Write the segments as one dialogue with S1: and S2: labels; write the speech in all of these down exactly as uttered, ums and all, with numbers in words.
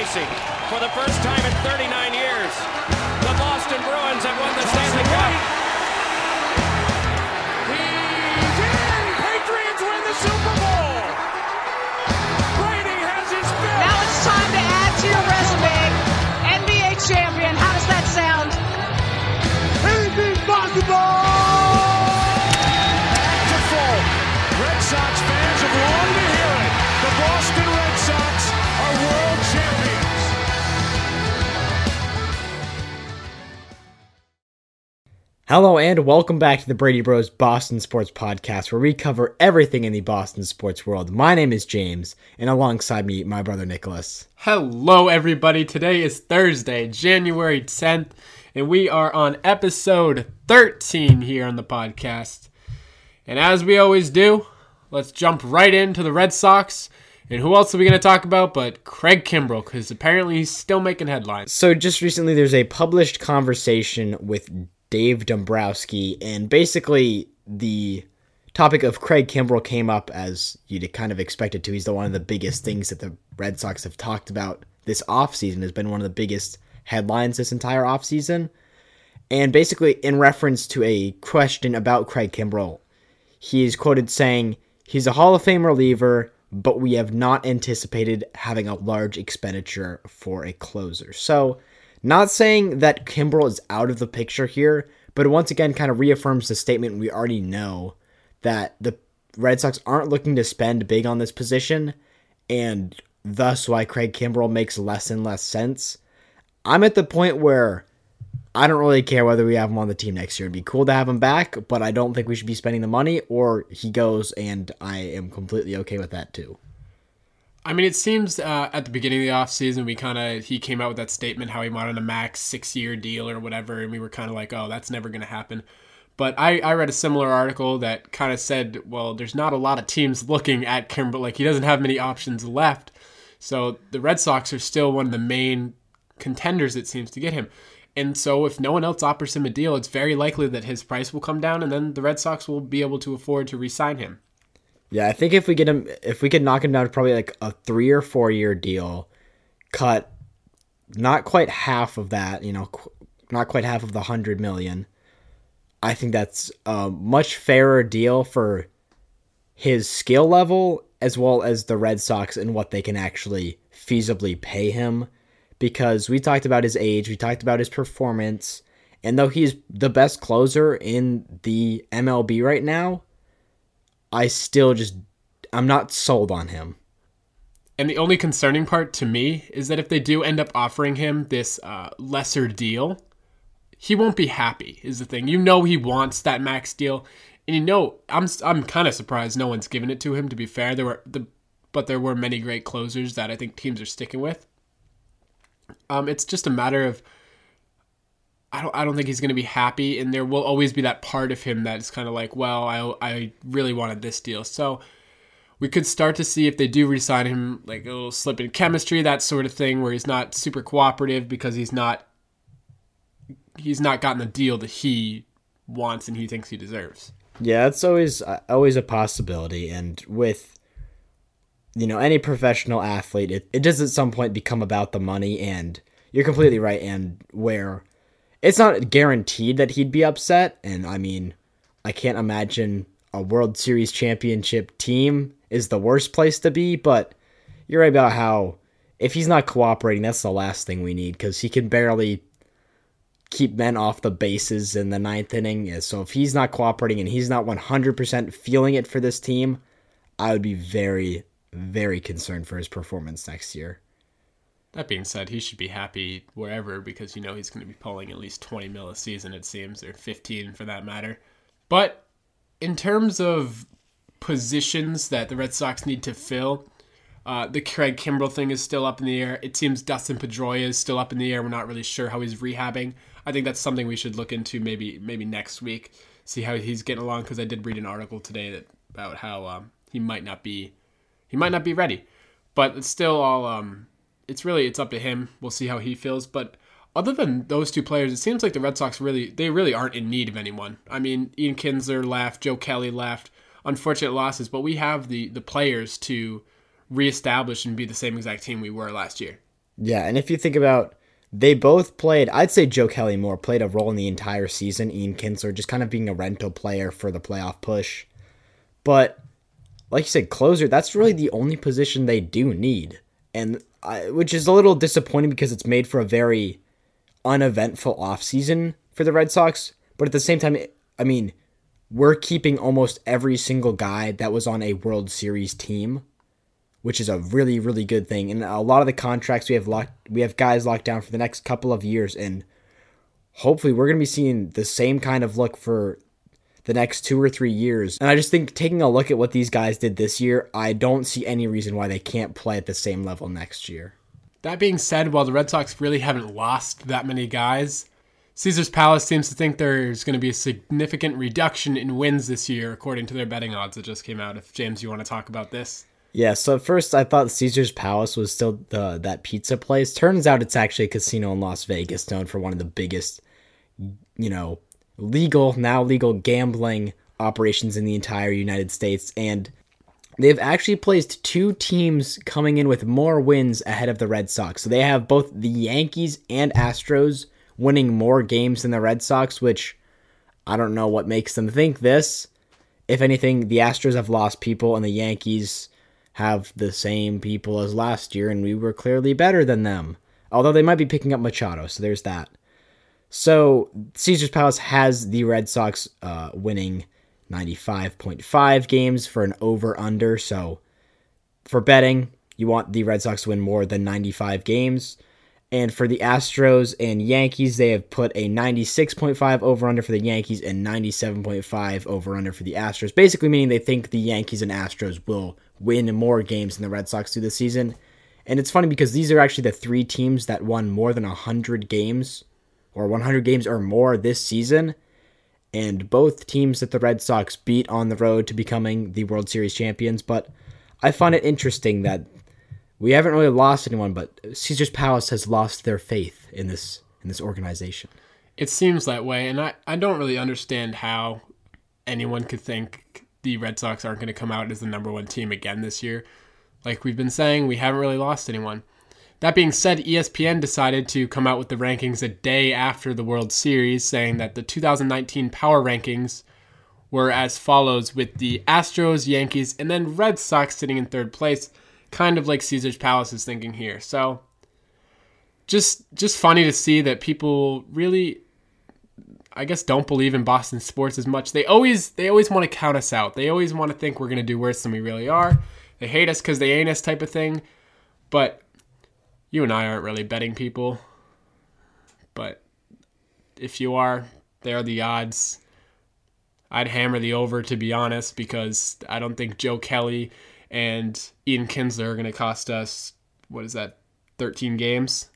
S1: Tracy. For the first time in thirty-nine years, the Boston Bruins have won the Stanley Cup.
S2: He's in! Patriots win the Super Bowl! Brady has his fifth!
S3: Now it's time to add to your resume. N B A champion. How does that sound?
S2: Anything's possible! Back to full. Red Sox fans have longed to hear it. The Boston Red Sox are world champions.
S4: Hello and welcome back to the Brady Bros Boston Sports Podcast, where we cover everything in the Boston sports world. My name is James, and alongside me, my brother Nicholas.
S5: Hello everybody, today is Thursday, January tenth, and we are on episode thirteen here on the podcast. And as we always do, let's jump right into the Red Sox. And who else are we going to talk about but Craig Kimbrel, because apparently he's still making headlines.
S4: So just recently there's a published conversation with Dave Dombrowski, and basically the topic of Craig Kimbrel came up as you'd kind of expect it to. He's the one of the biggest things that the Red Sox have talked about this offseason, has been one of the biggest headlines this entire offseason. And basically in reference to a question about Craig Kimbrel, he is quoted saying, "He's a Hall of Fame reliever, but we have not anticipated having a large expenditure for a closer." So, not saying that Kimbrel is out of the picture here, but it once again kind of reaffirms the statement we already know, that the Red Sox aren't looking to spend big on this position, and thus why Craig Kimbrel makes less and less sense. I'm at the point where I don't really care whether we have him on the team next year. It'd be cool to have him back, but I don't think we should be spending the money, or he goes, and I am completely okay with that too.
S5: I mean, it seems uh, at the beginning of the offseason, we kind of, he came out with that statement how he wanted a max six-year deal or whatever, and we were kind of like, oh, that's never going to happen. But I, I read a similar article that kind of said, well, there's not a lot of teams looking at Kimbrel. Like, he doesn't have many options left. So the Red Sox are still one of the main contenders, it seems, to get him. And so if no one else offers him a deal, it's very likely that his price will come down, and then the Red Sox will be able to afford to re-sign him.
S4: Yeah, I think if we get him, if we could knock him down to probably like a three or four year deal, cut not quite half of that, you know, qu- not quite half of the hundred million, I think that's a much fairer deal for his skill level as well as the Red Sox and what they can actually feasibly pay him. Because we talked about his age, we talked about his performance, and though he's the best closer in the M L B right now, I still just, I'm not sold on him.
S5: And the only concerning part to me is that if they do end up offering him this uh, lesser deal, he won't be happy, is the thing. You know he wants that max deal, and you know, I'm I'm kind of surprised no one's given it to him, to be fair. There were the, But there were many great closers that I think teams are sticking with. Um, it's just a matter of, I don't I don't think he's going to be happy, and there will always be that part of him that is kind of like, well, I I really wanted this deal. So we could start to see if they do re-sign him, like a little slip in chemistry, that sort of thing, where he's not super cooperative because he's not he's not gotten the deal that he wants and he thinks he deserves.
S4: Yeah, it's always always a possibility, and with, you know, any professional athlete, it, it does at some point become about the money, and you're completely right, and where it's not guaranteed that he'd be upset, and I mean, I can't imagine a World Series championship team is the worst place to be, but you're right about how if he's not cooperating, that's the last thing we need, because he can barely keep men off the bases in the ninth inning, so if he's not cooperating and he's not one hundred percent feeling it for this team, I would be very, very concerned for his performance next year.
S5: That being said, he should be happy wherever, because you know he's going to be pulling at least twenty mil a season, it seems, or fifteen for that matter. But in terms of positions that the Red Sox need to fill, uh, the Craig Kimbrel thing is still up in the air. It seems Dustin Pedroia is still up in the air. We're not really sure how he's rehabbing. I think that's something we should look into maybe maybe next week, see how he's getting along, because I did read an article today that, about how um, he might not be he might not be ready. But it's still all um, it's really it's up to him. We'll see how he feels. But other than those two players, it seems like the Red Sox really they really aren't in need of anyone. I mean, Ian Kinsler left, Joe Kelly left, unfortunate losses, but we have the the players to reestablish and be the same exact team we were last year.
S4: Yeah, and if you think about, they both played, I'd say Joe Kelly more played a role in the entire season. Ian Kinsler just kind of being a rental player for the playoff push. But like you said, closer, that's really the only position they do need. And I, which is a little disappointing because it's made for a very uneventful offseason for the Red Sox. But at the same time, I mean, we're keeping almost every single guy that was on a World Series team, which is a really, really good thing. And a lot of the contracts we have locked, we have guys locked down for the next couple of years, and hopefully we're going to be seeing the same kind of look for the next two or three years. And I just think taking a look at what these guys did this year, I don't see any reason why they can't play at the same level next year.
S5: That being said, while the Red Sox really haven't lost that many guys, Caesars Palace seems to think there's going to be a significant reduction in wins this year, according to their betting odds that just came out. If, James, you want to talk about this?
S4: Yeah, so at first I thought Caesars Palace was still the that pizza place. Turns out it's actually a casino in Las Vegas known for one of the biggest, you know, legal, now legal gambling operations in the entire United States. And they've actually placed two teams coming in with more wins ahead of the Red Sox. So they have both the Yankees and Astros winning more games than the Red Sox, which I don't know what makes them think this. If anything, the Astros have lost people and the Yankees have the same people as last year, and we were clearly better than them. Although they might be picking up Machado, so there's that. So Caesars Palace has the Red Sox uh, winning ninety-five point five games for an over-under. So for betting, you want the Red Sox to win more than ninety-five games. And for the Astros and Yankees, they have put a ninety-six point five over-under for the Yankees and ninety-seven point five over-under for the Astros. Basically meaning they think the Yankees and Astros will win more games than the Red Sox do this season. And it's funny because these are actually the three teams that won more than one hundred games, or one hundred games or more this season. And both teams that the Red Sox beat on the road to becoming the World Series champions. But I find it interesting that we haven't really lost anyone, but Caesars Palace has lost their faith in this in this organization.
S5: It seems that way, and I, I don't really understand how anyone could think the Red Sox aren't going to come out as the number one team again this year. Like we've been saying, we haven't really lost anyone. That being said, E S P N decided to come out with the rankings a day after the World Series, saying that the two thousand nineteen power rankings were as follows, with the Astros, Yankees, and then Red Sox sitting in third place, kind of like Caesars Palace is thinking here. So just just funny to see that people really, I guess, don't believe in Boston sports as much. They always they always want to count us out. They always want to think we're going to do worse than we really are. They hate us because they ain't us type of thing. But you and I aren't really betting people. But if you are, there are the odds. I'd hammer the over, to be honest, because I don't think Joe Kelly and Ian Kinsler are going to cost us, what is that, thirteen games?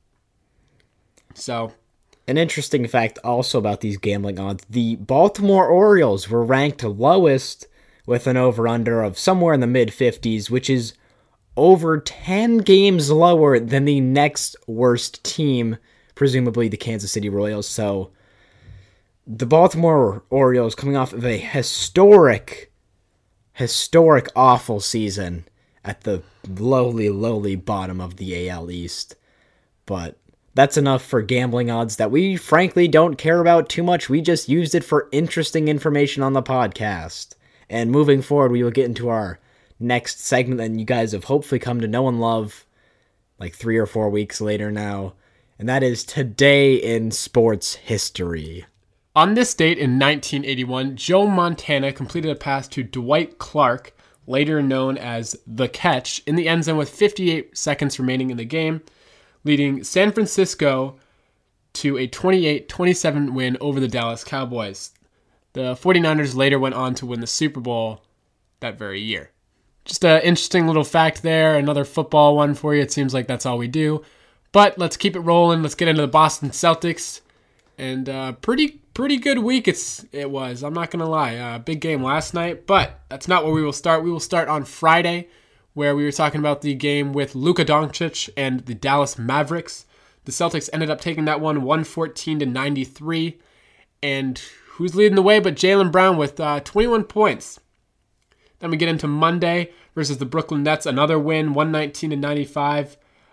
S5: So,
S4: an interesting fact also about these gambling odds, the Baltimore Orioles were ranked lowest with an over-under of somewhere in the mid-fifties, which is over ten games lower than the next worst team, presumably the Kansas City Royals. So the Baltimore Orioles coming off of a historic, historic awful season at the lowly, lowly bottom of the A L East. But that's enough for gambling odds that we frankly don't care about too much. We just used it for interesting information on the podcast. And moving forward, we will get into our next segment that you guys have hopefully come to know and love like three or four weeks later now. And that is Today in Sports History.
S5: On this date in nineteen eighty-one, Joe Montana completed a pass to Dwight Clark, later known as The Catch, in the end zone with fifty-eight seconds remaining in the game, leading San Francisco to a twenty-eight twenty-seven win over the Dallas Cowboys. The 49ers later went on to win the Super Bowl that very year. Just an interesting little fact there, another football one for you. It seems like that's all we do. But let's keep it rolling. Let's get into the Boston Celtics. And uh, pretty pretty good week it's it was. I'm not going to lie. Uh, big game last night. But that's not where we will start. We will start on Friday, where we were talking about the game with Luka Doncic and the Dallas Mavericks. The Celtics ended up taking that one one fourteen to ninety-three. And who's leading the way but Jaylen Brown with uh, twenty-one points. Then we get into Monday versus the Brooklyn Nets. Another win, one nineteen to ninety-five.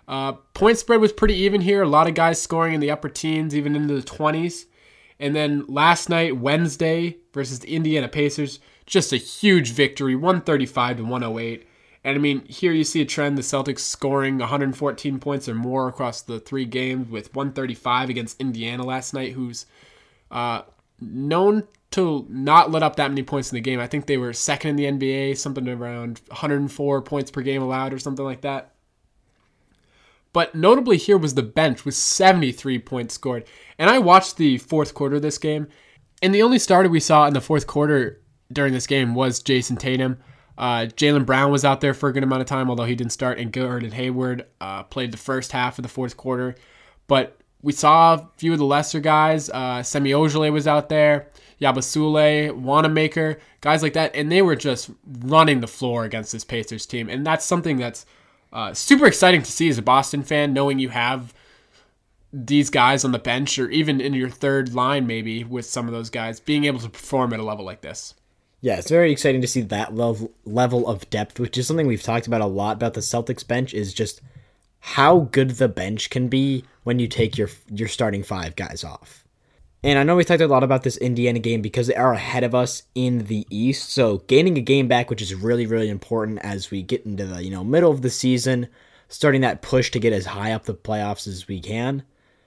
S5: Uh, point spread was pretty even here. A lot of guys scoring in the upper teens, even into the twenties. And then last night, Wednesday, versus the Indiana Pacers, just a huge victory, one thirty-five to one oh eight. And I mean, here you see a trend, the Celtics scoring one hundred fourteen points or more across the three games with one thirty-five against Indiana last night, who's uh, known to not let up that many points in the game. I think they were second in the N B A, something around one hundred four points per game allowed or something like that. But notably here was the bench with seventy-three points scored. And I watched the fourth quarter of this game, and the only starter we saw in the fourth quarter during this game was Jason Tatum. Uh, Jaylen Brown was out there for a good amount of time, although he didn't start, and Gordon Hayward uh, played the first half of the fourth quarter. But we saw a few of the lesser guys. Uh, Semi Ojeleye was out there, Yabusele, Wanamaker, guys like that, and they were just running the floor against this Pacers team. And that's something that's Uh, super exciting to see as a Boston fan, knowing you have these guys on the bench or even in your third line maybe with some of those guys being able to perform at a level like this.
S4: Yeah, it's very exciting to see that level level of depth, which is something we've talked about a lot about the Celtics bench, is just how good the bench can be when you take your your starting five guys off. And I know we talked a lot about this Indiana game because they are ahead of us in the East. So gaining a game back, which is really, really important as we get into the you know middle of the season, starting that push to get as high up the playoffs as we can.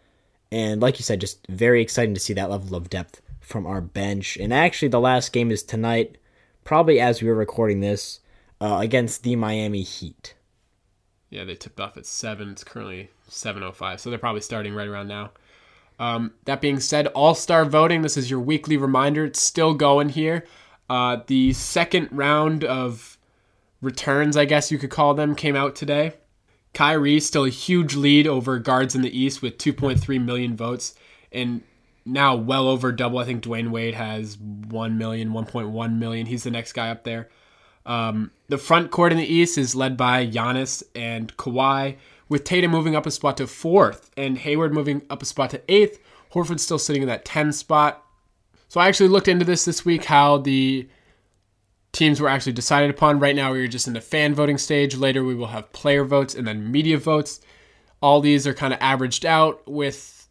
S4: And like you said, just very exciting to see that level of depth from our bench. And actually, the last game is tonight, probably as we were recording this, uh, against the Miami Heat.
S5: Yeah, they tipped off at seven. It's currently seven oh five, so they're probably starting right around now. Um, that being said, All-Star voting, this is your weekly reminder. It's still going here. Uh, the second round of returns, I guess you could call them, came out today. Kyrie still a huge lead over guards in the East with two point three million votes, and now well over double. I think Dwayne Wade has one million, one point one million. He's the next guy up there. Um, the front court in the East is led by Giannis and Kawhi, with Tatum moving up a spot to fourth and Hayward moving up a spot to eighth. Horford's still sitting in that ten spot. So I actually looked into this this week, how the teams were actually decided upon. Right now, we're just in the fan voting stage. Later, we will have player votes and then media votes. All these are kind of averaged out with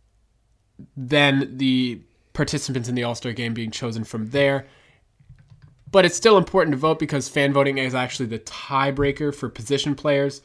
S5: then the participants in the All-Star game being chosen from there. But it's still important to vote because fan voting is actually the tiebreaker for position players.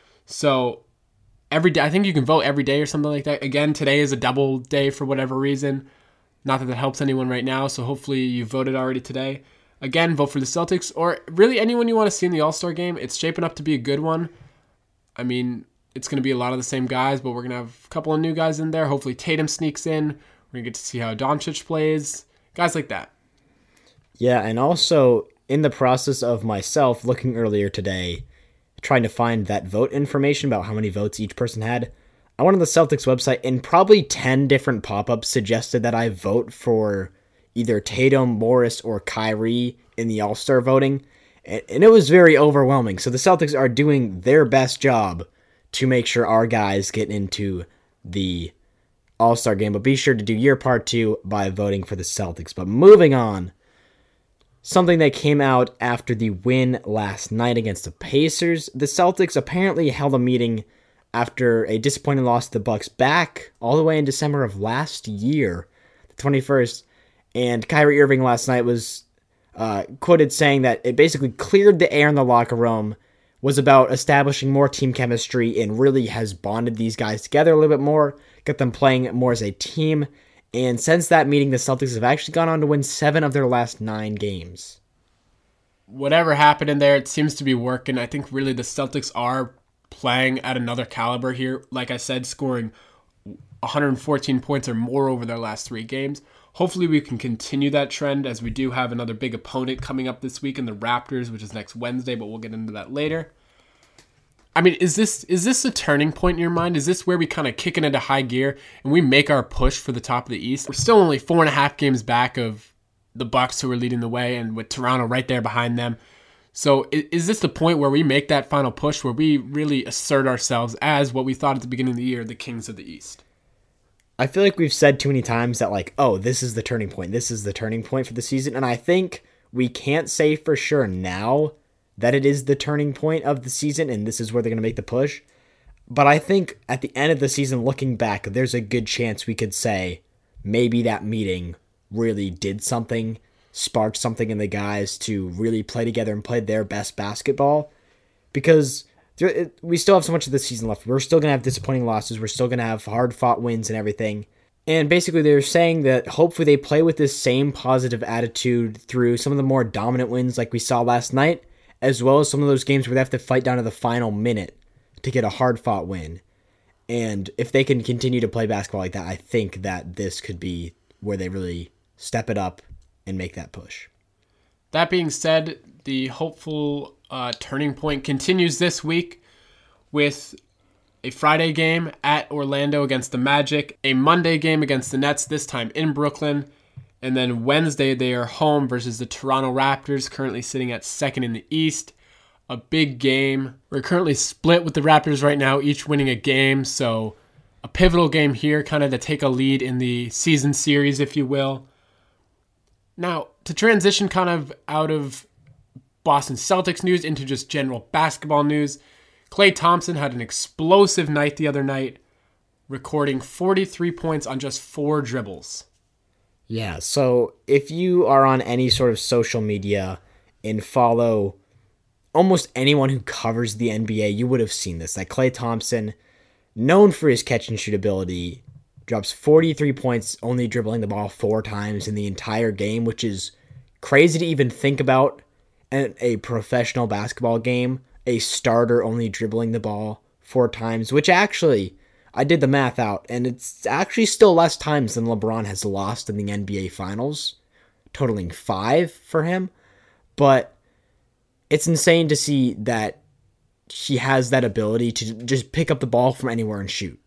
S5: So every day, I think you can vote every day or something like that. Again, today is a double day for whatever reason. Not that that helps anyone right now, so hopefully you voted already today. Again, vote for the Celtics or really anyone you want to see in the All-Star game. It's shaping up to be a good one. I mean, it's going to be a lot of the same guys, but we're going to have a couple of new guys in there. Hopefully Tatum sneaks in. We're going to get to see how Doncic plays. Guys like that.
S4: Yeah, and also in the process of myself looking earlier today, trying to find that vote information about how many votes each person had, I went on the Celtics website and probably ten different pop-ups suggested that I vote for either Tatum, Morris, or Kyrie in the All-Star voting, and it was very overwhelming. So the Celtics are doing their best job to make sure our guys get into the All-Star game, but be sure to do your part too by voting for the Celtics. But moving on, something that came out after the win last night against the Pacers, the Celtics apparently held a meeting after a disappointing loss to the Bucks back all the way in December of last year, the twenty-first, and Kyrie Irving last night was uh, quoted saying that it basically cleared the air in the locker room, was about establishing more team chemistry, and really has bonded these guys together a little bit more, got them playing more as a team. And since that meeting, the Celtics have actually gone on to win seven of their last nine games.
S5: Whatever happened in there, it seems to be working. I think really the Celtics are playing at another caliber here. Like I said, scoring one hundred fourteen points or more over their last three games. Hopefully we can continue that trend as we do have another big opponent coming up this week in the Raptors, which is next Wednesday, but we'll get into that later. I mean, is this is this a turning point in your mind? Is this where we kind of kick it into high gear and we make our push for the top of the East? We're still only four and a half games back of the Bucks, who are leading the way, and with Toronto right there behind them. So is this the point where we make that final push, where we really assert ourselves as what we thought at the beginning of the year, the Kings of the East?
S4: I feel like we've said too many times that, like, oh, this is the turning point. This is the turning point for the season. And I think we can't say for sure now that it is the turning point of the season and this is where they're going to make the push. But I think at the end of the season, looking back, there's a good chance we could say maybe that meeting really did something, sparked something in the guys to really play together and play their best basketball. Because we still have so much of the season left. We're still going to have disappointing losses. We're still going to have hard-fought wins and everything. And basically they're saying that hopefully they play with this same positive attitude through some of the more dominant wins like we saw last night, as well as some of those games where they have to fight down to the final minute to get a hard-fought win. And if they can continue to play basketball like that, I think that this could be where they really step it up and make that push.
S5: That being said, the hopeful uh, turning point continues this week with a Friday game at Orlando against the Magic, a Monday game against the Nets, this time in Brooklyn, and then Wednesday they are home versus the Toronto Raptors, currently sitting at second in the East. A big game. We're currently split with the Raptors right now, each winning a game, so a pivotal game here, kind of to take a lead in the season series, if you will. Now, to transition kind of out of Boston Celtics news into just general basketball news, Klay Thompson had an explosive night the other night, recording forty-three points on just four dribbles.
S4: Yeah, so if you are on any sort of social media and follow almost anyone who covers the N B A, you would have seen this. Like Klay Thompson, known for his catch and shoot ability, drops forty-three points, only dribbling the ball four times in the entire game, which is crazy to even think about in a professional basketball game. A starter only dribbling the ball four times, which actually, I did the math out, and it's actually still less times than LeBron has lost in the N B A Finals, totaling five for him. But it's insane to see that he has that ability to just pick up the ball from anywhere and shoot.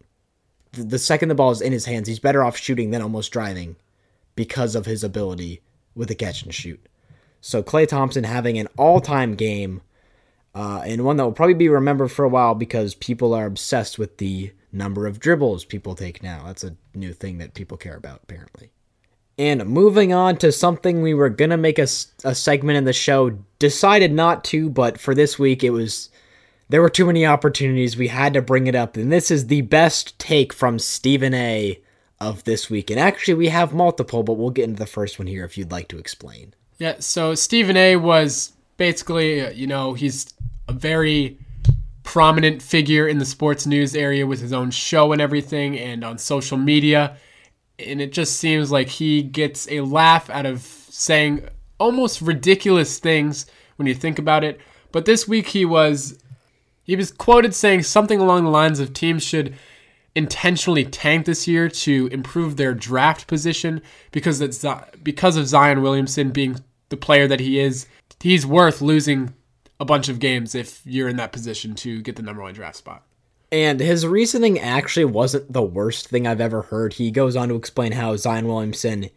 S4: The second the ball is in his hands, he's better off shooting than almost driving because of his ability with a catch and shoot. So Klay Thompson having an all-time game, uh, and one that will probably be remembered for a while because people are obsessed with the number of dribbles people take now. That's a new thing that people care about, apparently. And moving on to something we were going to make a, a segment in the show, decided not to, but for this week it was, there were too many opportunities, we had to bring it up, and this is the best take from Stephen A. of this week. And actually we have multiple, but we'll get into the first one here if you'd like to explain.
S5: Yeah, so Stephen A. was basically, you know, he's a very prominent figure in the sports news area with his own show and everything and on social media. And it just seems like he gets a laugh out of saying almost ridiculous things when you think about it. But this week he was he was quoted saying something along the lines of teams should intentionally tank this year to improve their draft position because it's because of Zion Williamson being the player that he is. He's worth losing a bunch of games if you're in that position to get the number one draft spot.
S4: And his reasoning actually wasn't the worst thing I've ever heard. He goes on to explain how Zion Williamson,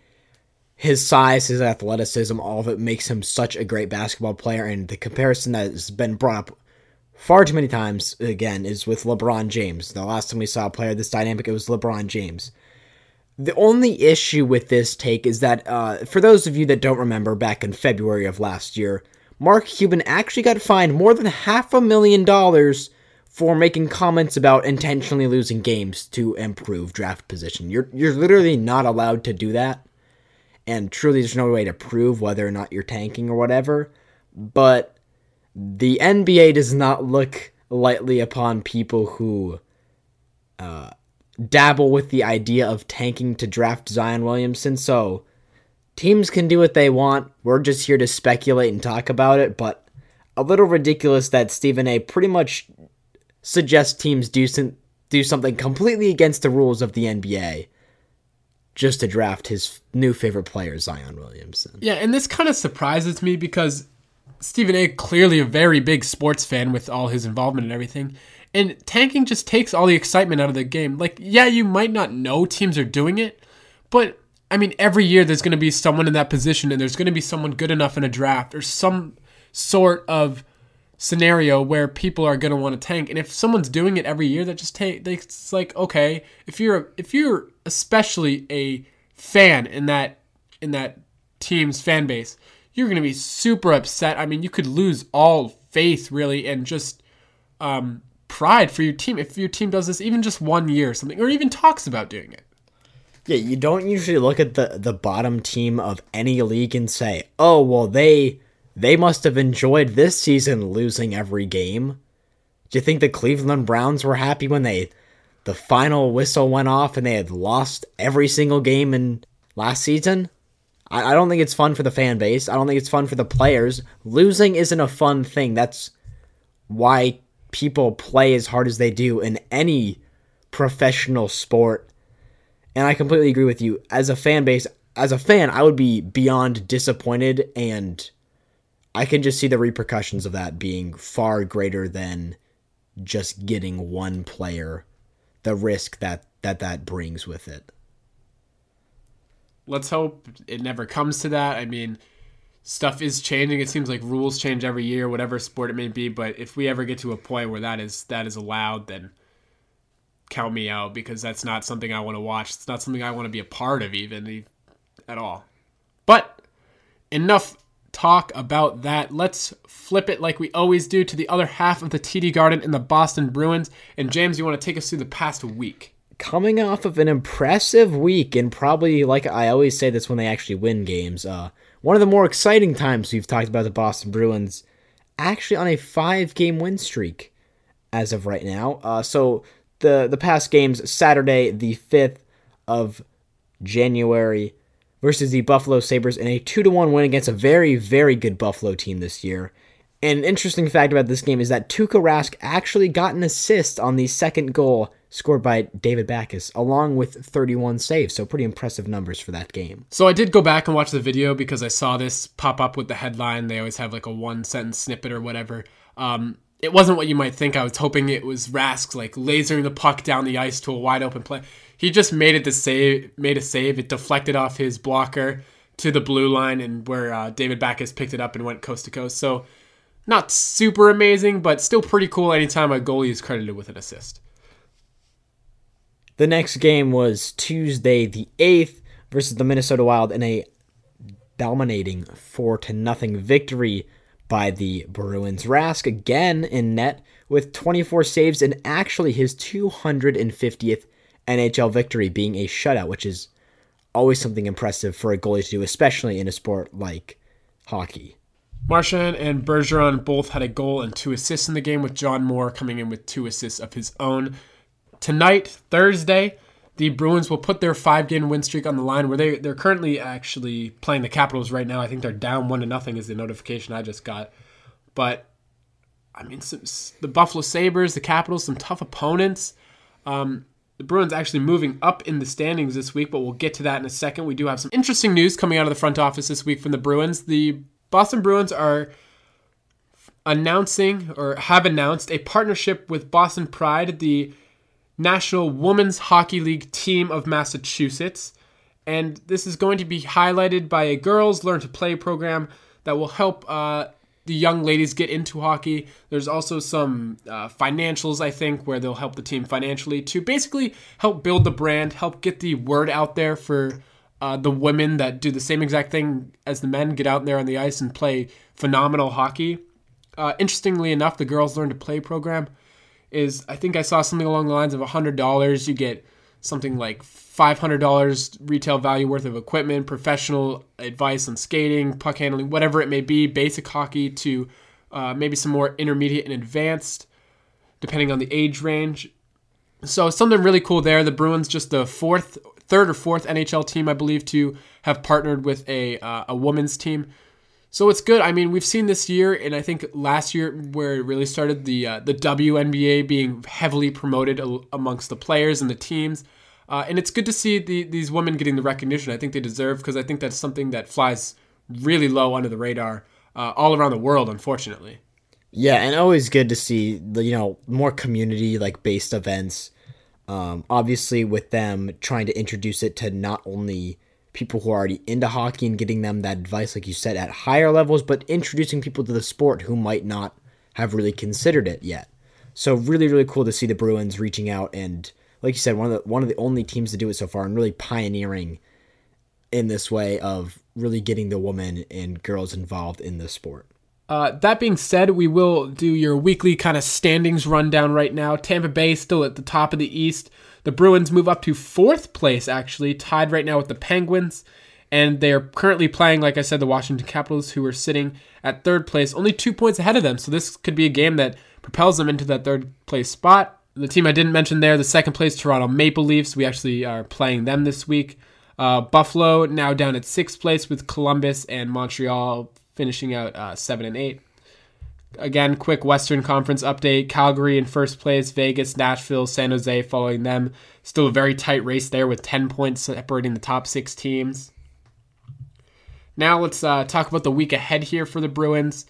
S4: his size, his athleticism, all of it makes him such a great basketball player. And the comparison that has been brought up far too many times, again, is with LeBron James. The last time we saw a player this dynamic, it was LeBron James. The only issue with this take is that, uh, for those of you that don't remember, back in February of last year, Mark Cuban actually got fined more than half a million dollars for making comments about intentionally losing games to improve draft position. You're you're literally not allowed to do that. And truly there's no way to prove whether or not you're tanking or whatever. But the N B A does not look lightly upon people who uh, dabble with the idea of tanking to draft Zion Williamson. So teams can do what they want. We're just here to speculate and talk about it. But a little ridiculous that Stephen A. pretty much suggests teams do some, do something completely against the rules of the N B A just to draft his new favorite player, Zion Williamson.
S5: Yeah, and this kind of surprises me because Stephen A. clearly a very big sports fan with all his involvement and everything. And tanking just takes all the excitement out of the game. Like, yeah, you might not know teams are doing it, but I mean, every year there's going to be someone in that position and there's going to be someone good enough in a draft or some sort of scenario where people are going to want to tank. And if someone's doing it every year, that just take, it's like, okay, if you're, if you're especially a fan in that, in that team's fan base, you're going to be super upset. I mean, you could lose all faith really and just um, pride for your team if your team does this even just one year or something, or even talks about doing it.
S4: Yeah, you don't usually look at the, the bottom team of any league and say, oh, well, they they must have enjoyed this season losing every game. Do you think the Cleveland Browns were happy when they the final whistle went off and they had lost every single game in last season? I, I don't think it's fun for the fan base. I don't think it's fun for the players. Losing isn't a fun thing. That's why people play as hard as they do in any professional sport. And I completely agree with you. As a fan base, as a fan, I would be beyond disappointed, and I can just see the repercussions of that being far greater than just getting one player, the risk that that, that brings with it.
S5: Let's hope it never comes to that. I mean, stuff is changing. It seems like rules change every year, whatever sport it may be, but if we ever get to a point where that is that is allowed, then count me out, because that's not something I want to watch. It's not something I want to be a part of even at all. But enough talk about that. Let's flip it like we always do to the other half of the T D Garden in the Boston Bruins. And James, you want to take us through the past week?
S4: Coming off of an impressive week, and probably, like I always say this when they actually win games, uh, one of the more exciting times we've talked about the Boston Bruins, actually on a five-game win streak as of right now. Uh, so the the past games, Saturday, the fifth of January, versus the Buffalo Sabres in a two to one win against a very, very good Buffalo team this year. And an interesting fact about this game is that Tuukka Rask actually got an assist on the second goal scored by David Backes, along with thirty-one saves. So pretty impressive numbers for that game.
S5: So I did go back and watch the video because I saw this pop up with the headline. They always have like a one-sentence snippet or whatever. Um, it wasn't what you might think. I was hoping it was Rask like lasering the puck down the ice to a wide-open play. He just made it to save, made a save. It deflected off his blocker to the blue line, and where uh, David Backes picked it up and went coast to coast. So not super amazing, but still pretty cool anytime a goalie is credited with an assist.
S4: The next game was Tuesday the eighth versus the Minnesota Wild in a dominating four to nothing victory by the Bruins. Rask again in net with twenty-four saves and actually his two hundred fiftieth N H L victory, being a shutout, which is always something impressive for a goalie to do, especially in a sport like hockey.
S5: Marchand and Bergeron both had a goal and two assists in the game, with John Moore coming in with two assists of his own. Tonight, Thursday, the Bruins will put their five-game win streak on the line, where they, they're currently actually playing the Capitals right now. I think they're down one to nothing is the notification I just got. But, I mean, some, the Buffalo Sabres, the Capitals, some tough opponents. Um, the Bruins actually moving up in the standings this week, but we'll get to that in a second. We do have some interesting news coming out of the front office this week from the Bruins. The Boston Bruins are announcing, or have announced, a partnership with Boston Pride, the National Women's Hockey League team of Massachusetts. And this is going to be highlighted by a girls learn to play program that will help uh, the young ladies get into hockey. There's also some uh, financials, I think, where they'll help the team financially to basically help build the brand, help get the word out there for uh, the women that do the same exact thing as the men, get out there on the ice and play phenomenal hockey. Uh, interestingly enough, the girls learn to play program is, I think I saw something along the lines of one hundred dollars. You get something like five hundred dollars retail value worth of equipment, professional advice on skating, puck handling, whatever it may be, basic hockey to uh, maybe some more intermediate and advanced, depending on the age range. So something really cool there. The Bruins, just the fourth, third or fourth N H L team, I believe, to have partnered with a uh, a women's team. So it's good. I mean, we've seen this year, and I think last year where it really started, the uh, the W N B A being heavily promoted al- amongst the players and the teams. Uh, and it's good to see the, these women getting the recognition I think they deserve, because I think that's something that flies really low under the radar uh, all around the world, unfortunately.
S4: Yeah, and always good to see, you know, more community like based events. Um, obviously, with them trying to introduce it to not only people who are already into hockey and getting them that advice, like you said, at higher levels, but introducing people to the sport who might not have really considered it yet. So really, really cool to see the Bruins reaching out and, like you said, one of the one of the only teams to do it so far, and really pioneering in this way of really getting the women and girls involved in the sport.
S5: Uh, that being said, we will do your weekly kind of standings rundown right now. Tampa Bay still at the top of the East. The Bruins move up to fourth place, actually, tied right now with the Penguins. And they are currently playing, like I said, the Washington Capitals, who are sitting at third place, only two points ahead of them. So this could be a game that propels them into that third place spot. The team I didn't mention there, the second place Toronto Maple Leafs. We actually are playing them this week. Uh, Buffalo now down at sixth place with Columbus and Montreal finishing out uh, seven and eight. Again, quick Western Conference update. Calgary in first place, Vegas, Nashville, San Jose following them. Still a very tight race there with ten points separating the top six teams. Now let's uh, talk about the week ahead here for the Bruins.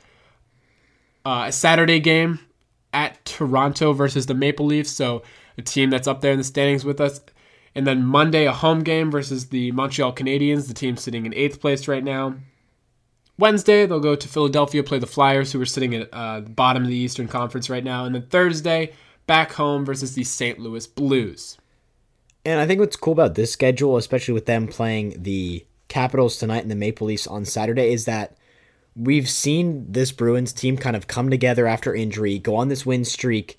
S5: Uh, a Saturday game at Toronto versus the Maple Leafs, so a team that's up there in the standings with us. And then Monday, a home game versus the Montreal Canadiens, the team sitting in eighth place right now. Wednesday, they'll go to Philadelphia, play the Flyers, who are sitting at uh, the bottom of the Eastern Conference right now. And then Thursday, back home versus the Saint Louis Blues.
S4: And I think what's cool about this schedule, especially with them playing the Capitals tonight and the Maple Leafs on Saturday, is that we've seen this Bruins team kind of come together after injury, go on this win streak,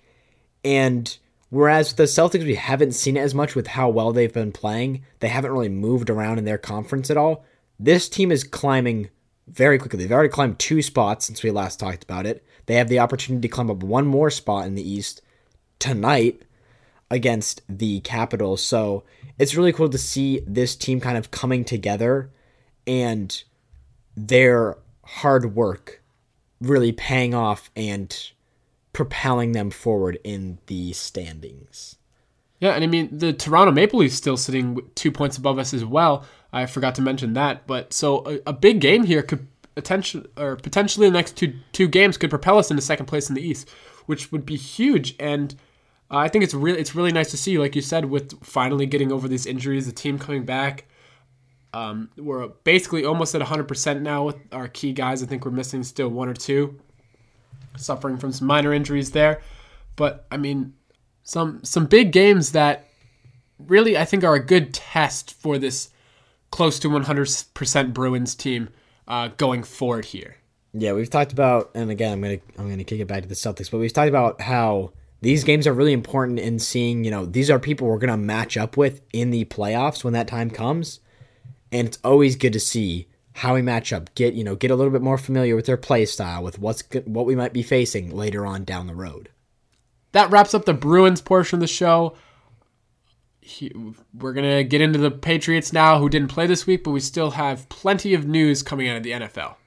S4: and whereas with the Celtics, we haven't seen it as much with how well they've been playing. They haven't really moved around in their conference at all. This team is climbing very quickly. They've already climbed two spots since we last talked about it. They have the opportunity to climb up one more spot in the East tonight against the Capitals. So it's really cool to see this team kind of coming together and their hard work really paying off and propelling them forward in the standings.
S5: Yeah, and I mean, the Toronto Maple Leafs still sitting two points above us as well. I forgot to mention that. But so a, a big game here could potentially, or potentially the next two two games could propel us into second place in the East, which would be huge. And uh, I think it's really it's really nice to see, like you said, with finally getting over these injuries, the team coming back. Um, we're basically almost at one hundred percent now with our key guys. I think we're missing still one or two, suffering from some minor injuries there. But, I mean, some some big games that really I think are a good test for this close to one hundred percent Bruins team uh, going forward here.
S4: Yeah, we've talked about, and again, I'm gonna I'm gonna kick it back to the Celtics, but we've talked about how these games are really important in seeing, you know, these are people we're gonna match up with in the playoffs when that time comes. And it's always good to see how we match up, get you know, get a little bit more familiar with their play style, with what's good, what we might be facing later on down the road.
S5: That wraps up the Bruins portion of the show. He, we're gonna get into the Patriots now, who didn't play this week, but we still have plenty of news coming out of the N F L.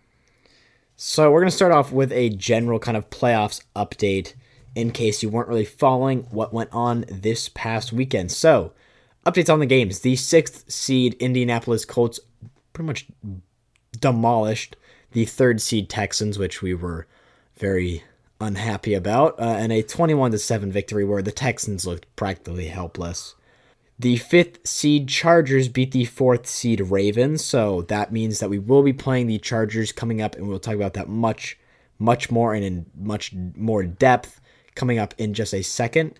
S4: So we're gonna start off with a general kind of playoffs update, in case you weren't really following what went on this past weekend. So, updates on the games. The sixth seed Indianapolis Colts pretty much demolished the third seed Texans, which we were very unhappy about, uh, and a twenty-one to seven victory where the Texans looked practically helpless. The fifth seed Chargers beat the fourth seed Ravens, so that means that we will be playing the Chargers coming up, and we'll talk about that much, much more and in much more depth coming up in just a second.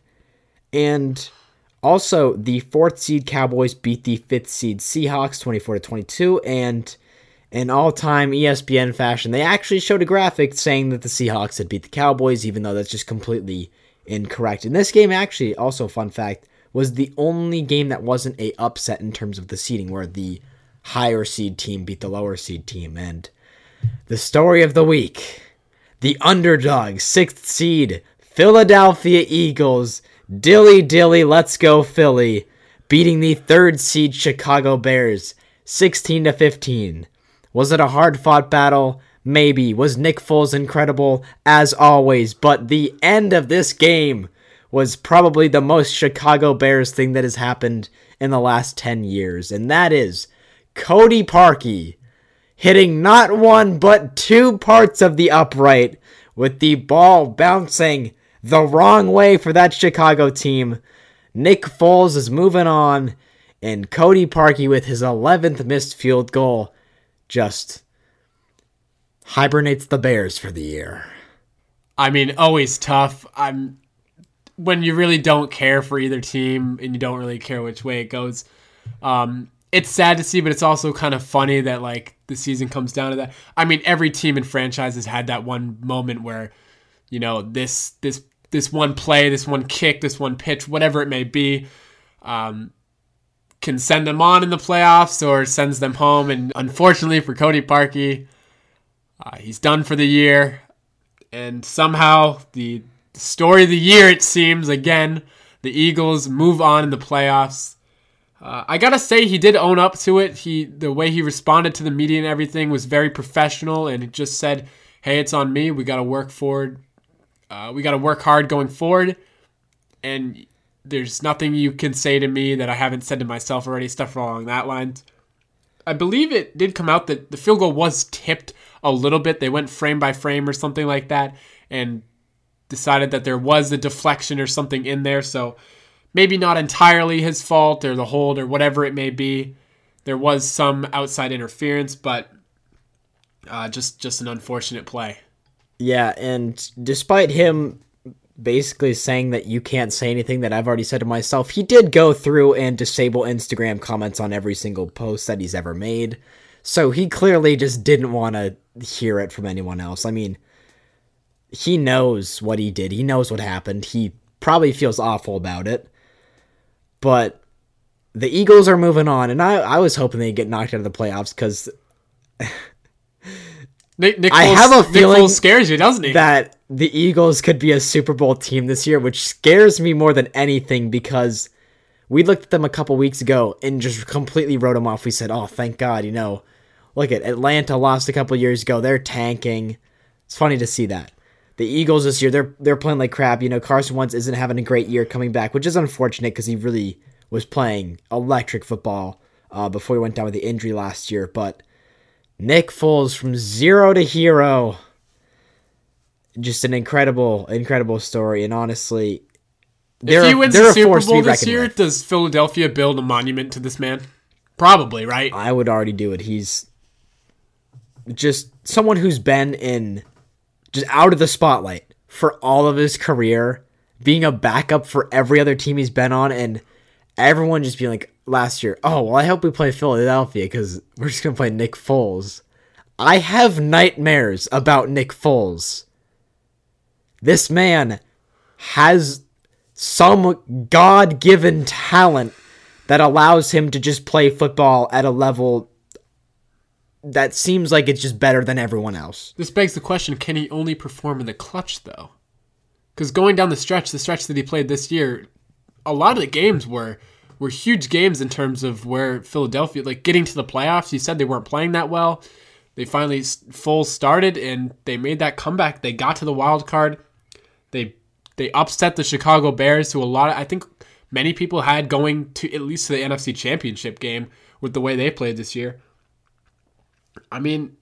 S4: And also, the fourth seed Cowboys beat the fifth seed Seahawks twenty-four to twenty-two, and in all-time E S P N fashion, they actually showed a graphic saying that the Seahawks had beat the Cowboys, even though that's just completely incorrect. And this game actually, also fun fact, was the only game that wasn't a upset in terms of the seeding, where the higher seed team beat the lower seed team. And the story of the week, the underdog, sixth seed Philadelphia Eagles, dilly dilly, let's go Philly, beating the third seed Chicago Bears, sixteen to fifteen. Was it a hard-fought battle? Maybe. Was Nick Foles incredible? As always. But the end of this game was probably the most Chicago Bears thing that has happened in the last ten years. And that is Cody Parkey hitting not one but two parts of the upright with the ball bouncing the wrong way for that Chicago team. Nick Foles is moving on, and Cody Parkey with his eleventh missed field goal just hibernates the Bears for the year.
S5: I mean, always tough. I'm when you really don't care for either team and you don't really care which way it goes. Um, it's sad to see, but it's also kind of funny that like the season comes down to that. I mean, every team and franchise has had that one moment where, you know, this this this one play, this one kick, this one pitch, whatever it may be, um, can send them on in the playoffs or sends them home. And unfortunately for Cody Parkey, uh, he's done for the year. And somehow the story of the year, it seems, again, the Eagles move on in the playoffs. Uh, I gotta say, he did own up to it. He, the way he responded to the media and everything was very professional, and he just said, "Hey, it's on me. We gotta work forward. Uh, we gotta work hard going forward." And there's nothing you can say to me that I haven't said to myself already. Stuff along that line. I believe it did come out that the field goal was tipped a little bit. They went frame by frame or something like that, and decided that there was a deflection or something in there. So maybe not entirely his fault or the hold or whatever it may be. There was some outside interference, but uh, just just an unfortunate play.
S4: Yeah, and despite him basically saying that you can't say anything that I've already said to myself, he did go through and disable Instagram comments on every single post that he's ever made. So he clearly just didn't want to hear it from anyone else. I mean, he knows what he did. He knows what happened. He probably feels awful about it. But the Eagles are moving on, and I, I was hoping they'd get knocked out of the playoffs because
S5: Nick, Nick
S4: I
S5: Foles,
S4: have a
S5: Nick
S4: feeling
S5: Foles scares you, doesn't he?
S4: that the Eagles could be a Super Bowl team this year, which scares me more than anything because we looked at them a couple weeks ago and just completely wrote them off. We said, oh, thank God, you know, look at Atlanta lost a couple years ago. They're tanking. It's funny to see that. The Eagles this year, they're they're playing like crap. You know, Carson Wentz isn't having a great year coming back, which is unfortunate because he really was playing electric football uh, before he went down with the injury last year. But Nick Foles from zero to hero, just an incredible, incredible story. And honestly,
S5: if he wins the Super Bowl this year, does Philadelphia build a monument to this man? Probably, right?
S4: I would already do it. He's just someone who's been in... just out of the spotlight for all of his career, being a backup for every other team he's been on, and everyone just being like last year, oh, well, I hope we play Philadelphia because we're just going to play Nick Foles. I have nightmares about Nick Foles. This man has some God-given talent that allows him to just play football at a level that seems like it's just better than everyone else.
S5: This begs the question, can he only perform in the clutch, though? Because going down the stretch, the stretch that he played this year, a lot of the games were were huge games in terms of where Philadelphia, like getting to the playoffs, you said they weren't playing that well. They finally full started, and they made that comeback. They got to the wild card. They they upset the Chicago Bears, who a lot of, I think many people had going to at least to the N F C Championship game with the way they played this year. I mean,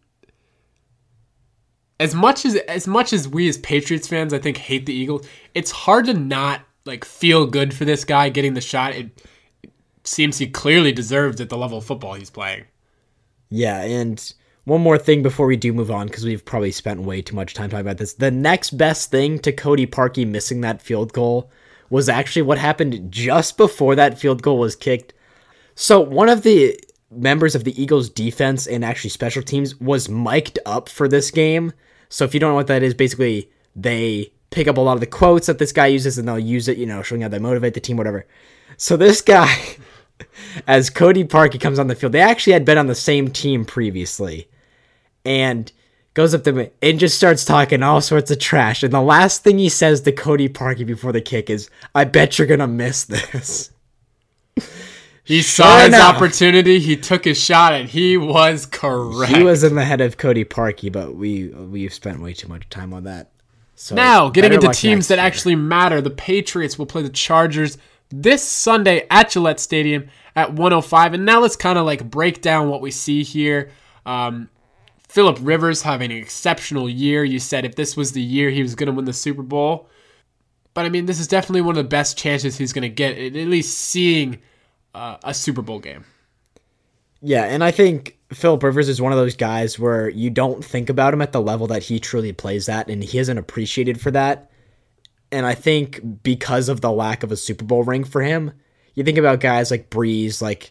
S5: as much as as much as we as Patriots fans, I think, hate the Eagles, it's hard to not like feel good for this guy getting the shot. It, it seems he clearly deserves at the level of football he's playing.
S4: Yeah, and one more thing before we do move on, because we've probably spent way too much time talking about this. The next best thing to Cody Parkey missing that field goal was actually what happened just before that field goal was kicked. So one of the members of the Eagles defense and actually special teams was mic'd up for this game. So if you don't know what that is, basically they pick up a lot of the quotes that this guy uses and they'll use it, you know, showing how they motivate the team, whatever. So this guy, as Cody Parkey comes on the field, they actually had been on the same team previously, and goes up to him and just starts talking all sorts of trash. And the last thing he says to Cody Parkey before the kick is, I bet you're going to miss this.
S5: He sure saw his enough. opportunity, he took his shot, and he was correct.
S4: He was in the head of Cody Parkey, but we, we've spent way too much time on that. So
S5: now, getting into teams that year. actually matter, the Patriots will play the Chargers this Sunday at Gillette Stadium at one oh five. And now let's kind of like break down what we see here. Um, Phillip Rivers having an exceptional year. You said if this was the year he was going to win the Super Bowl. But I mean, this is definitely one of the best chances he's going to get at at least seeing uh, a Super Bowl game.
S4: Yeah, and I think Phillip Rivers is one of those guys where you don't think about him at the level that he truly plays at, and he isn't appreciated for that. And I think because of the lack of a Super Bowl ring for him, you think about guys like Breeze, like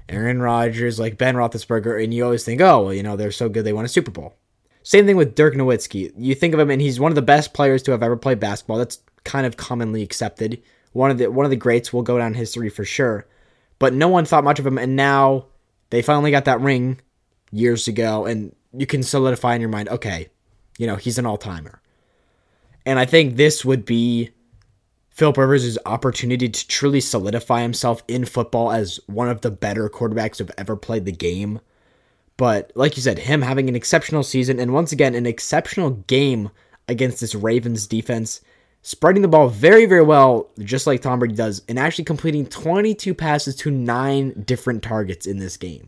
S4: Aaron Rodgers, like Ben Roethlisberger, and you always think, oh, well, you know, they're so good they won a Super Bowl. Same thing with Dirk Nowitzki. You think of him, and he's one of the best players to have ever played basketball. That's kind of commonly accepted. One of the one of the greats will go down in history for sure. But no one thought much of him, and now they finally got that ring years ago, and you can solidify in your mind, okay, you know, he's an all-timer. And I think this would be Philip Rivers' opportunity to truly solidify himself in football as one of the better quarterbacks who've ever played the game. But like you said, him having an exceptional season, and once again, an exceptional game against this Ravens defense, spreading the ball very, very well, just like Tom Brady does, and actually completing twenty-two passes to nine different targets in this game.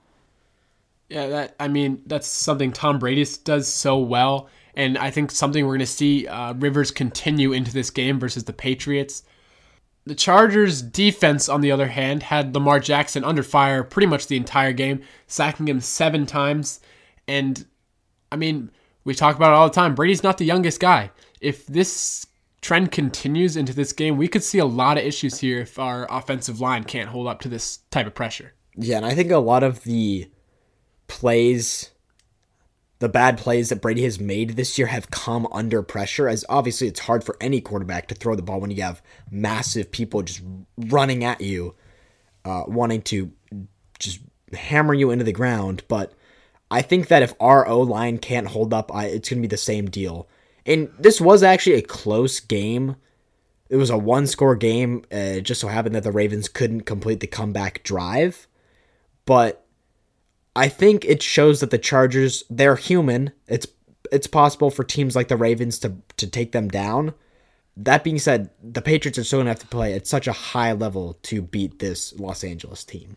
S5: Yeah, that I mean, that's something Tom Brady does so well, and I think something we're going to see uh, Rivers continue into this game versus the Patriots. The Chargers' defense, on the other hand, had Lamar Jackson under fire pretty much the entire game, sacking him seven times. And, I mean, we talk about it all the time. Brady's not the youngest guy. If this trend continues into this game, we could see a lot of issues here if our offensive line can't hold up to this type of pressure.
S4: Yeah, and I think a lot of the plays, the bad plays that Brady has made this year have come under pressure, as obviously it's hard for any quarterback to throw the ball when you have massive people just running at you, uh, wanting to just hammer you into the ground. But I think that if our O-line can't hold up, I, it's going to be the same deal. And this was actually a close game. It was a one-score game. Uh, it just so happened that the Ravens couldn't complete the comeback drive. But I think it shows that the Chargers, they're human. It's it's possible for teams like the Ravens to, to take them down. That being said, the Patriots are still going to have to play at such a high level to beat this Los Angeles team.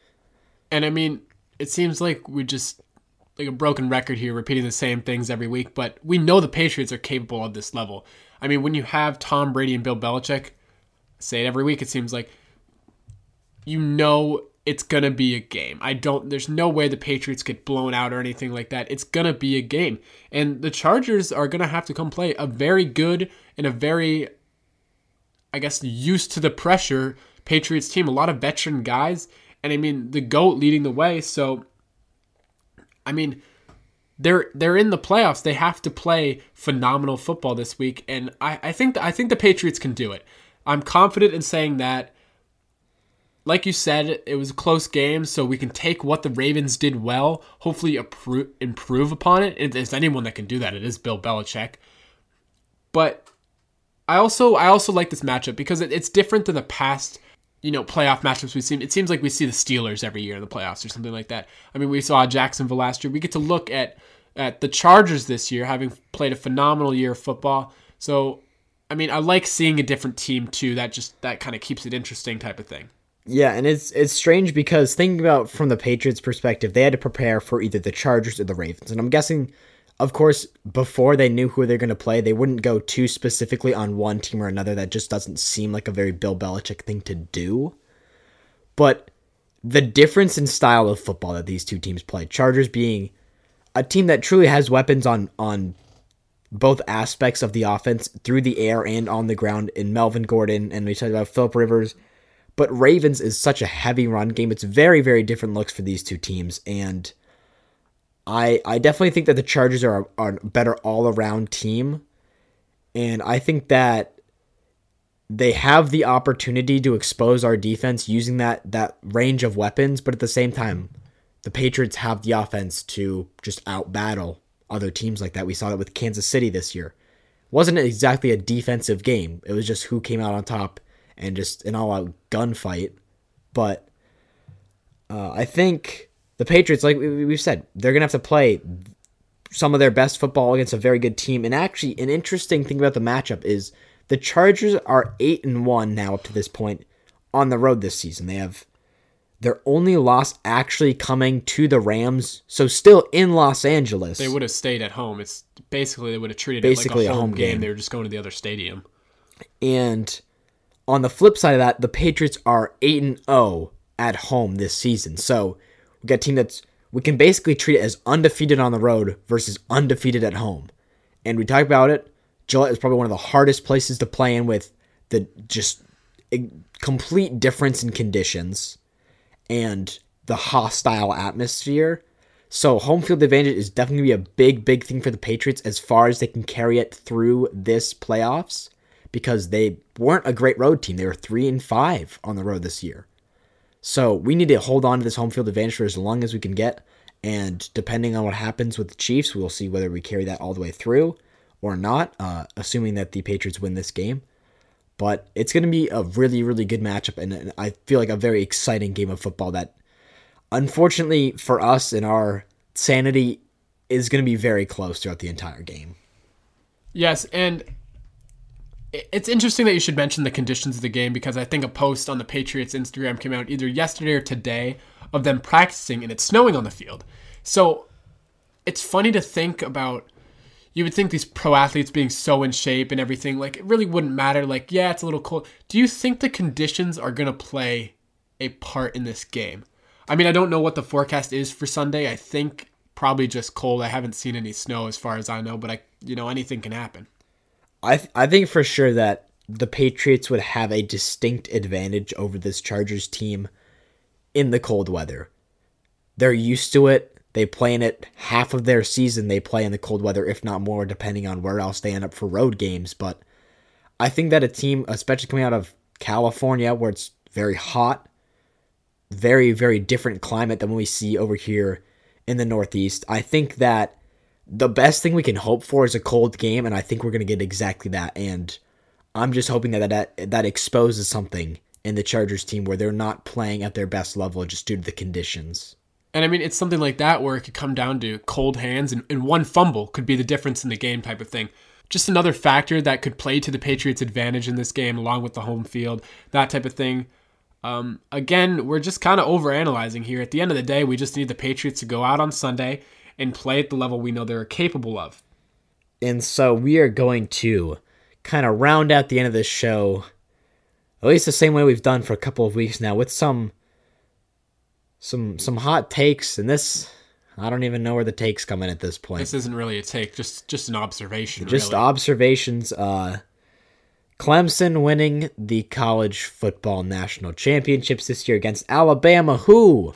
S5: And I mean, it seems like we just, like a broken record here, repeating the same things every week, but we know the Patriots are capable of this level. I mean, when you have Tom Brady and Bill Belichick, I say it every week, it seems like, you know it's going to be a game. I don't, there's no way the Patriots get blown out or anything like that. It's going to be a game. And the Chargers are going to have to come play a very good and a very, I guess, used to the pressure Patriots team. A lot of veteran guys. And I mean, the GOAT leading the way. So, I mean, they're they're in the playoffs. They have to play phenomenal football this week. And I, I think I think the Patriots can do it. I'm confident in saying that. Like you said, it was a close game, so we can take what the Ravens did well, hopefully improve, improve upon it. If there's anyone that can do that, it is Bill Belichick. But I also I also like this matchup because it, it's different than the past, you know, playoff matchups we've seen. It seems like we see the Steelers every year in the playoffs or something like that. I mean, we saw Jacksonville last year. We get to look at, at the Chargers this year, having played a phenomenal year of football. So, I mean, I like seeing a different team too. That just that kind of keeps it interesting type of thing.
S4: Yeah, and it's it's strange because thinking about from the Patriots' perspective, they had to prepare for either the Chargers or the Ravens. And I'm guessing, of course, before they knew who they're going to play, they wouldn't go too specifically on one team or another. That just doesn't seem like a very Bill Belichick thing to do. But the difference in style of football that these two teams played, Chargers being a team that truly has weapons on, on both aspects of the offense, through the air and on the ground, in Melvin Gordon, and we talked about Philip Rivers. But Ravens is such a heavy run game. It's very, very different looks for these two teams. And I I definitely think that the Chargers are, are a better all-around team. And I think that they have the opportunity to expose our defense using that, that range of weapons. But at the same time, the Patriots have the offense to just out-battle other teams like that. We saw that with Kansas City this year. It wasn't exactly a defensive game. It was just who came out on top and just an all-out gunfight. But uh, I think the Patriots, like we've said, they're going to have to play some of their best football against a very good team. And actually, an interesting thing about the matchup is the Chargers are eight and one now up to this point on the road this season. They have their only loss actually coming to the Rams, so still in Los Angeles.
S5: They would have stayed at home. It's basically they would have treated
S4: basically
S5: it like a home,
S4: a home
S5: game.
S4: game.
S5: They were just going to the other stadium.
S4: And on the flip side of that, the Patriots are eight and oh at home this season. So we got a team that's, we can basically treat it as undefeated on the road versus undefeated at home. And we talked about it. Gillette is probably one of the hardest places to play in with the just a complete difference in conditions. and the hostile atmosphere. So home field advantage is definitely going to be a big, big thing for the Patriots as far as they can carry it through this playoffs, because they weren't a great road team. They were three and five on the road this year. So we need to hold on to this home field advantage for as long as we can get. And depending on what happens with the Chiefs, we'll see whether we carry that all the way through or not, uh, assuming that the Patriots win this game. But it's going to be a really, really good matchup, and, and I feel like a very exciting game of football that, unfortunately for us and our sanity, is going to be very close throughout the entire game.
S5: Yes, and it's interesting that you should mention the conditions of the game, because I think a post on the Patriots Instagram came out either yesterday or today of them practicing, and it's snowing on the field. So it's funny to think about. You would think these pro athletes being so in shape and everything, like, it really wouldn't matter. Like, yeah, it's a little cold. Do you think the conditions are going to play a part in this game? I mean, I don't know what the forecast is for Sunday. I think probably just cold. I haven't seen any snow as far as I know, but I, you know, anything can happen.
S4: I th- I think for sure that the Patriots would have a distinct advantage over this Chargers team in the cold weather. They're used to it. They play in it half of their season. They play in the cold weather, if not more, depending on where else they end up for road games. But I think that a team, especially coming out of California, where it's very hot, very, very different climate than what we see over here in the Northeast, I think that the best thing we can hope for is a cold game, and I think we're going to get exactly that. And I'm just hoping that that, that exposes something in the Chargers team where they're not playing at their best level just due to the conditions.
S5: And I mean, it's something like that where it could come down to cold hands, and, and one fumble could be the difference in the game type of thing. Just another factor that could play to the Patriots' advantage in this game, along with the home field, that type of thing. Um, again, we're just kind of overanalyzing here. At the end of the day, we just need the Patriots to go out on Sunday and play at the level we know they're capable of.
S4: And so we are going to kind of round out the end of this show, at least the same way we've done for a couple of weeks now, with some some some hot takes. And this, I don't even know where the takes come in at this point.
S5: This isn't really a take, just just an observation.
S4: Just
S5: really.
S4: observations. Uh, Clemson winning the college football national championships this year against Alabama. Who?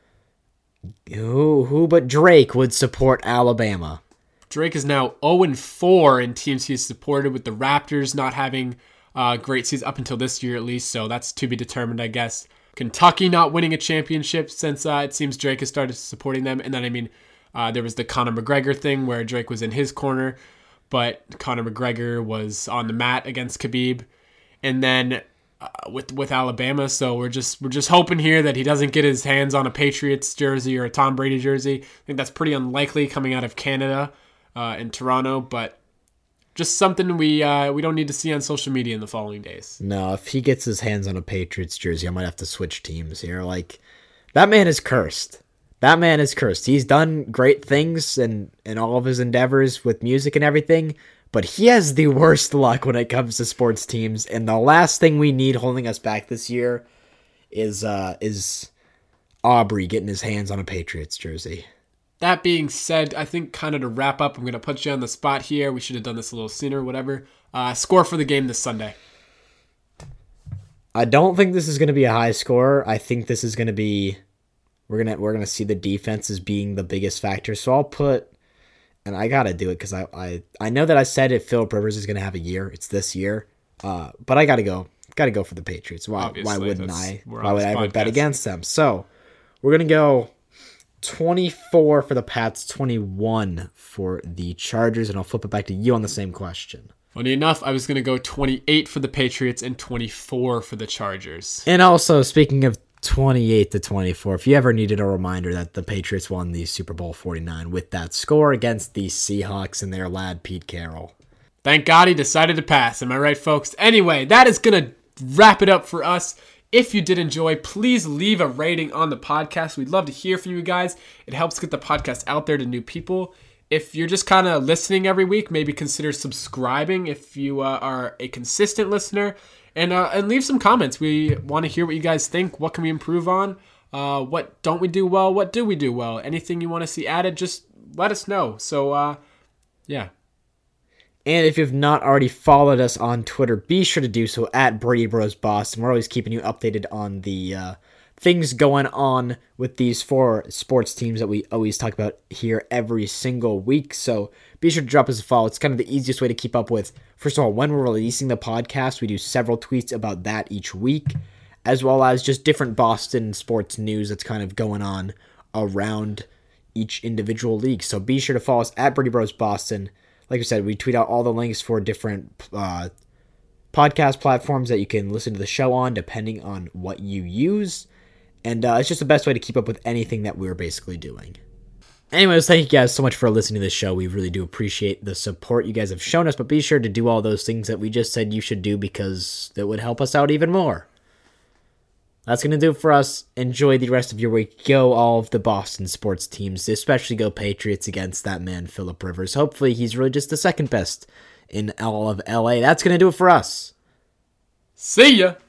S4: Who, who but Drake would support Alabama?
S5: Drake is now oh and four in teams he's supported, with the Raptors not having uh, great seasons up until this year at least, so that's to be determined, I guess. Kentucky not winning a championship since uh, it seems Drake has started supporting them. And then, I mean, uh, there was the Conor McGregor thing where Drake was in his corner, but Conor McGregor was on the mat against Khabib. And then uh, with with Alabama, so we're just we're just hoping here that he doesn't get his hands on a Patriots jersey or a Tom Brady jersey. I think that's pretty unlikely coming out of Canada uh, in Toronto, but just something we uh, we don't need to see on social media in the following days.
S4: No, if he gets his hands on a Patriots jersey, I might have to switch teams here. Like, that man is cursed. That man is cursed. He's done great things in, in all of his endeavors with music and everything, but he has the worst luck when it comes to sports teams. And the last thing we need holding us back this year is uh, is Aubrey getting his hands on a Patriots jersey.
S5: That being said, I think kind of to wrap up, I'm going to put you on the spot here. We should have done this a little sooner, whatever. Uh, score for the game this Sunday.
S4: I don't think this is going to be a high score. I think this is going to be, we're going to we're gonna see the defense as being the biggest factor. So I'll put, and I got to do it because I, I, I know that I said if Philip Rivers is going to have a year, it's this year. Uh, but I got to go. Got to go for the Patriots. Why, why wouldn't I? Why would I ever bet against them? So we're going to go twenty-four for the Pats, twenty-one for the Chargers, and I'll flip it back to you on the same question.
S5: Funny enough, I was going to go twenty-eight for the Patriots and twenty-four for the Chargers.
S4: And also, speaking of twenty-eight to twenty-four, if you ever needed a reminder that the Patriots won the Super Bowl forty-nine with that score against the Seahawks and their lad Pete Carroll.
S5: Thank God he decided to pass. Am I right, folks? Anyway, that is going to wrap it up for us. If you did enjoy, please leave a rating on the podcast. We'd love to hear from you guys. It helps get the podcast out there to new people. If you're just kind of listening every week, maybe consider subscribing if you uh, are a consistent listener. And uh, and leave some comments. We want to hear what you guys think. What can we improve on? Uh, what don't we do well? What do we do well? Anything you want to see added, just let us know. So, uh, yeah.
S4: And if you've not already followed us on Twitter, be sure to do so at Brady Bros Boston. We're always keeping you updated on the uh, things going on with these four sports teams that we always talk about here every single week. So be sure to drop us a follow. It's kind of the easiest way to keep up with, first of all, when we're releasing the podcast. We do several tweets about that each week, as well as just different Boston sports news that's kind of going on around each individual league. So be sure to follow us at Birdie Bros Boston. Like I said, we tweet out all the links for different uh, podcast platforms that you can listen to the show on, depending on what you use. And uh, it's just the best way to keep up with anything that we're basically doing. Anyways, thank you guys so much for listening to the show. We really do appreciate the support you guys have shown us, but be sure to do all those things that we just said you should do because that would help us out even more. That's going to do it for us. Enjoy the rest of your week. Go all of the Boston sports teams, especially go Patriots against that man, Phillip Rivers. Hopefully he's really just the second best in all of L A. That's going to do it for us.
S5: See ya!